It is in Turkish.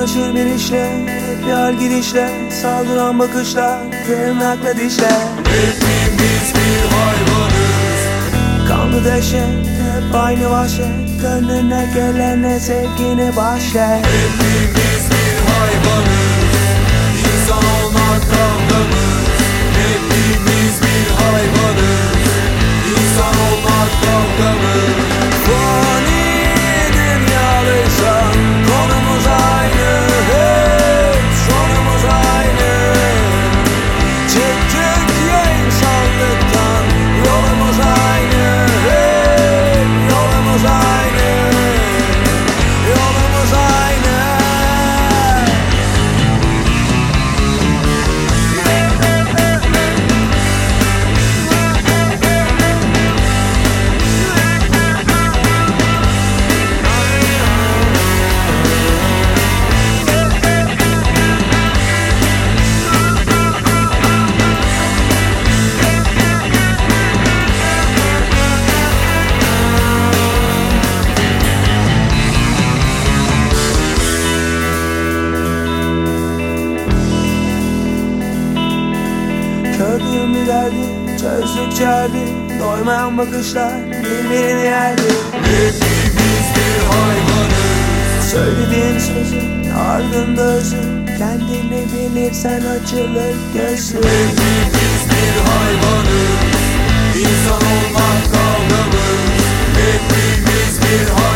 Dolaşır bir işle, hep yar gidişle, saldıran bakışlar, tırnakla dişler. Hepimiz bir hayvanız. Kanlı dehşet, hep aynı vahşet, önüne gelene sevgini bahşet. Hepimiz bir hayvanız. İnsan olmak kavgamız. Hepimiz bir hayvanız. İnsan olmak kavgamız. Fani dünyalıysan konumuz aynı, hep sonumuz aynı. Çıktık ya insanlıktan, yolumuz aynı, hep yolumuz aynı. Yolumuz aynı. Kördüğüm bir derdi, çözdük cerdi, doymayan bakışlar birbirini yerdi. Hepimiz bir hayvanız. Söylediğim sözün ardında özün, kendini bilirsen açılır gözün. Hepimiz bir hayvanız. İnsan olmak kavgamız. Hepimiz bir hayvanız.